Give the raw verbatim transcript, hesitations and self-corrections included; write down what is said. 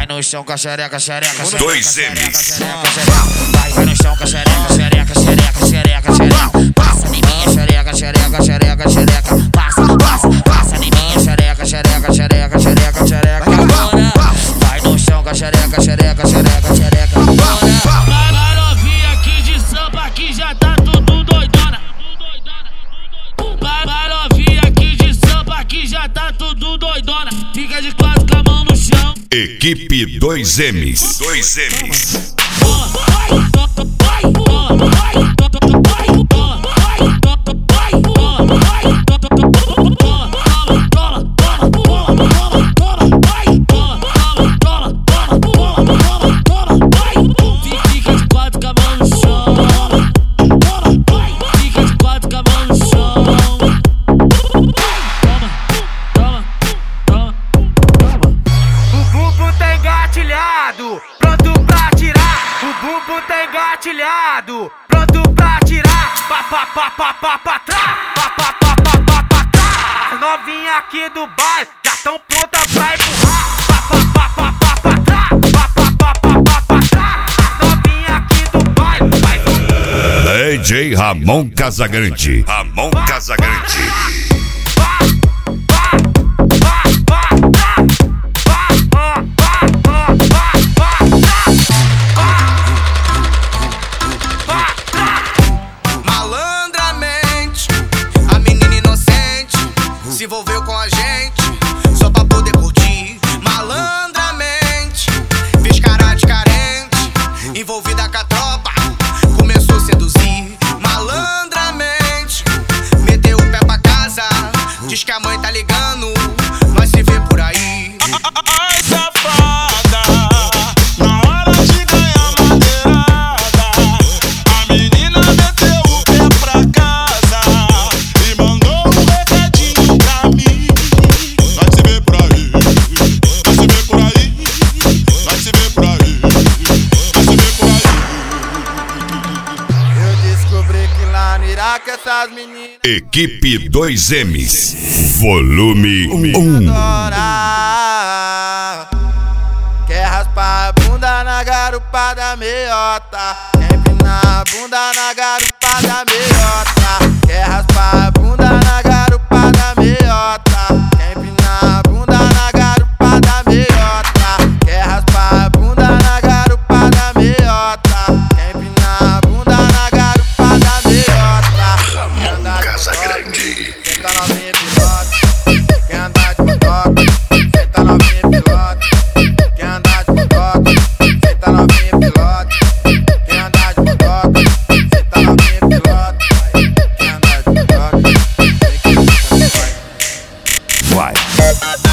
Vai no chão com a xereca, xereca, xereca. Dois M's. Vai, vai no chão com a xereca, xereca, xereca, xereca, xereca. Passa em minha xereca, xereca, xereca, xereca. Passa, passa, passa em minha xereca, xereca, xereca, xereca, xereca. Vai no chão com a xereca, xereca, xereca, xereca. Vai novinha aqui de samba que já tá tudo doidona. Vai, vai novinha aqui de samba que já tá tudo doidona. Fica de quatro com a mão no chão. Equipe dois M's. Dois M's. Pronto pra tirar, o bumbum tá engatilhado. Pronto pra tirar, pa pa pa pa pa pa trás, pa pa pa pa pa pa trás. Novinha aqui do bairro já tão pronta pra empurrar. Pa pa pa pa pa pa trás, pa pa pa pa pa pa trás. Novinha aqui do bairro vai D J Ramon Casagrande. Ramon Casagrande. Se envolveu com a gente só pra poder curtir malandramente. Fez cara de carente, envolvida com a tropa, começou a seduzir malandramente. Meteu o pé pra casa, diz que a mãe tá ligando, nós se vê por aí. Ai, safada, na hora de ganhar madeirada, a menina meteu o pé pra casa e mandou um recadinho pra mim. Nós se vê por aí, nós se vê por aí, nós se vê por aí, nós se vê por aí. Eu descobri que lá no Iraque essas meninas Equipe dois M's. Volume um. quer raspar a bunda na garupa da meiota. Quer empinar a bunda na garupa da meiota. Quer raspar a bunda na garupa da meiota. Quer empinar a bunda na garupa da meiota. Quer raspar a bunda na garupa da meiota. Quer empinar a bunda na garupa da meiota. Ramon Casagrande. Senta novinha pilote, quer andar de motoca. Senta novinha pilote, quer andar de motoca. Senta novinha pilote, quer andar de motoca. Senta novinha pilote, quer andar de motoca. Vai.